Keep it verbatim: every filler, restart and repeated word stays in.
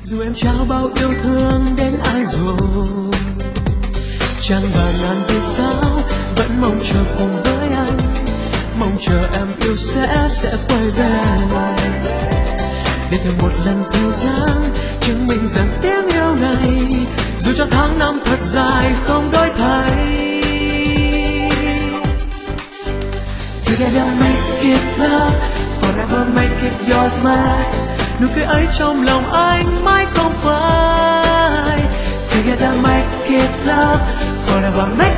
dù em trao bao yêu thương đến ai rồi, chẳng ngàn ngàn vì sao vẫn mong chờ cùng với anh, mong chờ em yêu sẽ sẽ quay về, để thêm một lần thời gian chứng minh rằng tiếng yêu này dù cho tháng năm thật dài không đổi thay. Together make it love, forever make it yours mine. Nụ cười ấy trong lòng anh mãi không phai. Together make it love, forever make